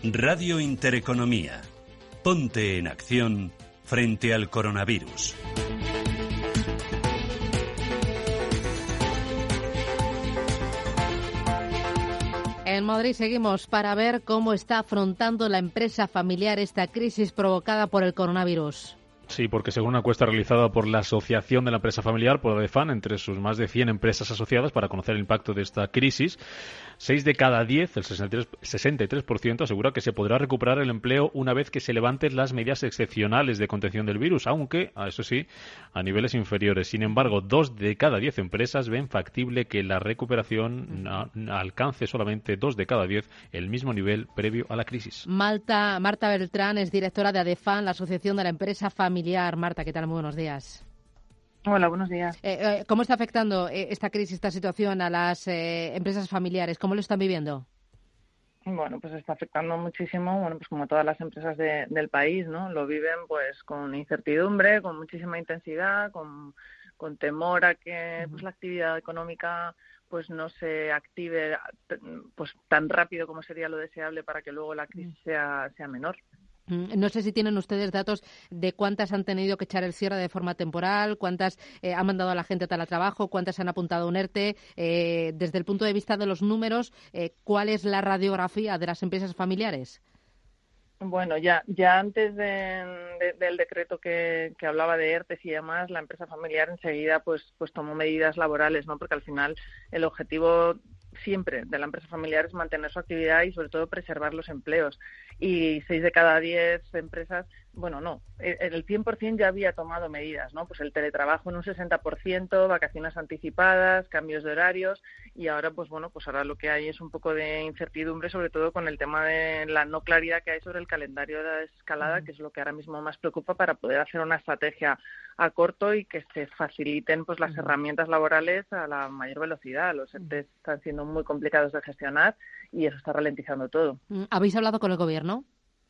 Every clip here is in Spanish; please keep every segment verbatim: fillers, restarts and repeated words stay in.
Radio Intereconomía. Ponte en acción frente al coronavirus. En Madrid seguimos para ver cómo está afrontando la empresa familiar esta crisis provocada por el coronavirus. Sí, porque según una encuesta realizada por la Asociación de la Empresa Familiar, por ADEFAN, entre sus más de cien empresas asociadas para conocer el impacto de esta crisis, seis de cada diez, el sesenta y tres por ciento, asegura que se podrá recuperar el empleo una vez que se levanten las medidas excepcionales de contención del virus, aunque, eso sí, a niveles inferiores. Sin embargo, dos de cada diez empresas ven factible que la recuperación alcance solamente dos de cada diez el mismo nivel previo a la crisis. Marta, Marta Beltrán es directora de ADEFAN, la Asociación de la Empresa Familiar. Marta, ¿qué tal? Muy buenos días. Hola, buenos días. Eh, eh, ¿Cómo está afectando eh, esta crisis, esta situación a las eh, empresas familiares? ¿Cómo lo están viviendo? Bueno, pues está afectando muchísimo, bueno, pues como todas las empresas de, del país, ¿no? Lo viven pues con incertidumbre, con muchísima intensidad, con, con temor a que pues la actividad económica pues no se active pues tan rápido como sería lo deseable para que luego la crisis sea, sea menor. No sé si tienen ustedes datos de cuántas han tenido que echar el cierre de forma temporal, cuántas eh, han mandado a la gente a teletrabajo, cuántas han apuntado a un ERTE. Eh, desde el punto de vista de los números, eh, ¿cuál es la radiografía de las empresas familiares? Bueno, ya ya antes de, de, del decreto que, que hablaba de ERTEs y demás, la empresa familiar enseguida pues pues tomó medidas laborales, ¿no? Porque al final el objetivo siempre de la empresa familiar es mantener su actividad y sobre todo preservar los empleos. Y seis de cada diez empresas, bueno, no, el cien por ciento ya había tomado medidas, ¿no? Pues el teletrabajo en un sesenta por ciento, vacaciones anticipadas, cambios de horarios y ahora, pues bueno, pues ahora lo que hay es un poco de incertidumbre, sobre todo con el tema de la no claridad que hay sobre el calendario de la desescalada, que es lo que ahora mismo más preocupa para poder hacer una estrategia a corto y que se faciliten pues las herramientas laborales a la mayor velocidad. Los ERTE están siendo muy complicados de gestionar y eso está ralentizando todo. ¿Habéis hablado con el gobierno?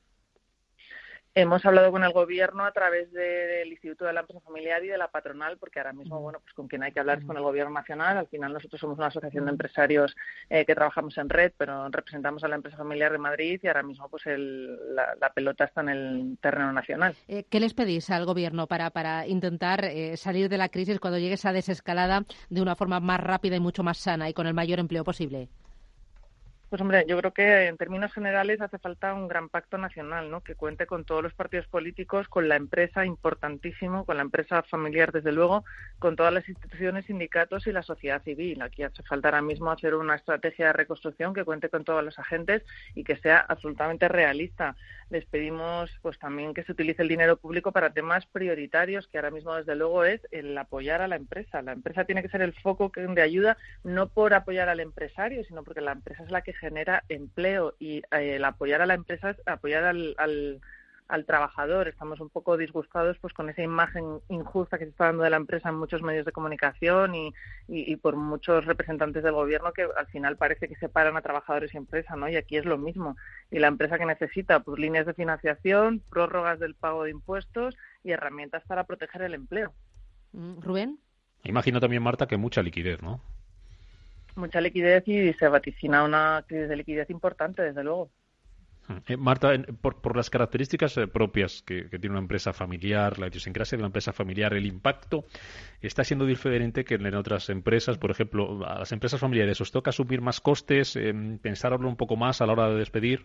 Hemos hablado con el gobierno a través de, del Instituto de la Empresa Familiar y de la patronal, porque ahora mismo, bueno, pues con quien hay que hablar es con el gobierno nacional. Al final nosotros somos una asociación de empresarios eh, que trabajamos en red, pero representamos a la empresa familiar de Madrid y ahora mismo pues el, la, la pelota está en el terreno nacional. Eh, ¿Qué les pedís al gobierno para, para intentar eh, salir de la crisis cuando llegue esa desescalada de una forma más rápida y mucho más sana y con el mayor empleo posible? Pues hombre, yo creo que en términos generales hace falta un gran pacto nacional, ¿no? Que cuente con todos los partidos políticos, con la empresa, importantísimo, con la empresa familiar, desde luego, con todas las instituciones, sindicatos y la sociedad civil. Aquí hace falta ahora mismo hacer una estrategia de reconstrucción que cuente con todos los agentes y que sea absolutamente realista. Les pedimos pues también que se utilice el dinero público para temas prioritarios, que ahora mismo desde luego es el apoyar a la empresa. La empresa tiene que ser el foco de ayuda, no por apoyar al empresario, sino porque la empresa es la que genera empleo y eh, el apoyar a la empresa es apoyar al, al, al trabajador. Estamos un poco disgustados pues con esa imagen injusta que se está dando de la empresa en muchos medios de comunicación y, y, y por muchos representantes del gobierno que al final parece que separan a trabajadores y empresa, ¿no? Y aquí es lo mismo. Y la empresa que necesita pues líneas de financiación, prórrogas del pago de impuestos y herramientas para proteger el empleo. ¿Rubén? Imagino también, Marta, que mucha liquidez, ¿no? Mucha liquidez y se vaticina una crisis de liquidez importante, desde luego. Eh, Marta, por, por las características eh, propias que, que tiene una empresa familiar, la idiosincrasia de una empresa familiar, el impacto está siendo diferente que en otras empresas. Por ejemplo, a las empresas familiares, ¿os toca asumir más costes, eh, pensarlo un poco más a la hora de despedir?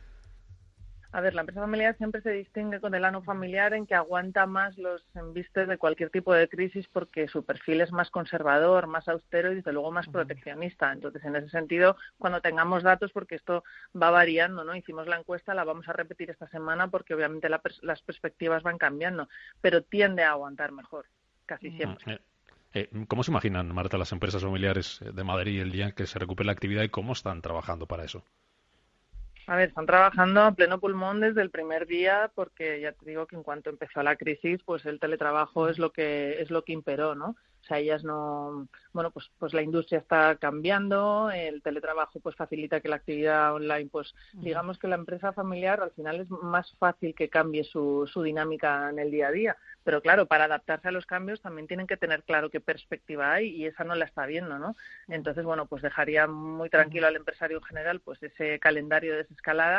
A ver, la empresa familiar siempre se distingue con el ano familiar en que aguanta más los embistes de cualquier tipo de crisis porque su perfil es más conservador, más austero y desde luego más proteccionista. Entonces, en ese sentido, cuando tengamos datos, porque esto va variando, ¿no? Hicimos la encuesta, la vamos a repetir esta semana porque obviamente la pers- las perspectivas van cambiando, pero tiende a aguantar mejor, casi siempre. Eh, eh, ¿Cómo se imaginan, Marta, las empresas familiares de Madrid el día que se recupere la actividad y cómo están trabajando para eso? A ver, están trabajando a pleno pulmón desde el primer día porque ya te digo que en cuanto empezó la crisis, pues el teletrabajo es lo que es lo que imperó, ¿no? O sea, ellas no, bueno, pues pues la industria está cambiando, el teletrabajo pues facilita que la actividad online, pues digamos que la empresa familiar al final es más fácil que cambie su su dinámica en el día a día, pero claro, para adaptarse a los cambios también tienen que tener claro qué perspectiva hay y esa no la está viendo, ¿no? Entonces, bueno, pues dejaría muy tranquilo al empresario en general pues ese calendario de desescalada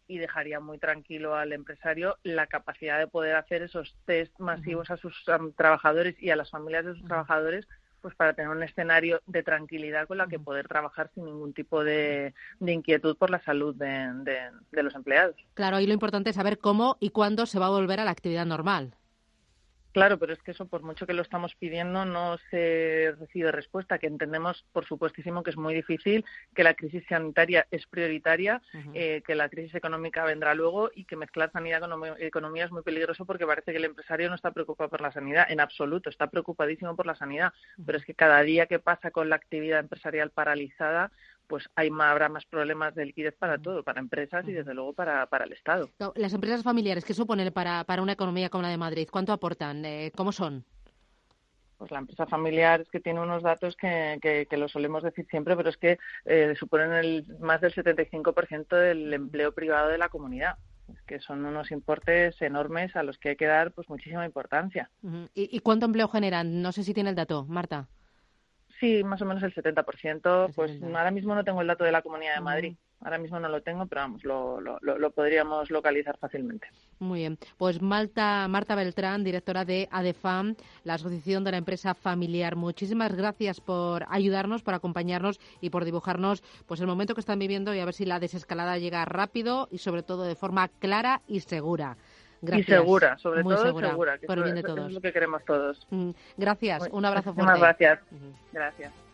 y dejaría muy tranquilo al empresario la capacidad de poder hacer esos test masivos a sus um, trabajadores y a las familias de sus trabajadores, pues para tener un escenario de tranquilidad con la que poder trabajar sin ningún tipo de, de inquietud por la salud de, de, de los empleados. Claro, ahí lo importante es saber cómo y cuándo se va a volver a la actividad normal. Claro, pero es que eso, por mucho que lo estamos pidiendo, no se recibe respuesta, que entendemos, por supuestísimo, que es muy difícil, que la crisis sanitaria es prioritaria, uh-huh. eh, que la crisis económica vendrá luego y que mezclar sanidad con economía es muy peligroso porque parece que el empresario no está preocupado por la sanidad, en absoluto, está preocupadísimo por la sanidad, uh-huh. pero es que cada día que pasa con la actividad empresarial paralizada, pues hay más, habrá más problemas de liquidez para todo, para empresas y desde luego para, para el Estado. Las empresas familiares, ¿qué suponen para, para una economía como la de Madrid? ¿Cuánto aportan? Eh, ¿Cómo son? Pues la empresa familiar es que tiene unos datos que, que, que lo solemos decir siempre, pero es que eh, suponen el, más del setenta y cinco por ciento del empleo privado de la comunidad. Es que son unos importes enormes a los que hay que dar pues muchísima importancia. Uh-huh. ¿Y, ¿Y cuánto empleo generan? No sé si tiene el dato, Marta. Sí, más o menos el setenta por ciento. Pues ahora mismo no tengo el dato de la Comunidad de Madrid. Ahora mismo no lo tengo, pero vamos, lo, lo, lo podríamos localizar fácilmente. Muy bien. Pues Marta, Marta Beltrán, directora de ADEFAM, la Asociación de la Empresa Familiar. Muchísimas gracias por ayudarnos, por acompañarnos y por dibujarnos pues el momento que están viviendo y a ver si la desescalada llega rápido y sobre todo de forma clara y segura. Gracias. Y segura, sobre Muy todo segura, segura, que por el bien de eso, todos. eso es lo que queremos todos. Gracias, un abrazo fuerte. Muchísimas gracias. Uh-huh. Gracias.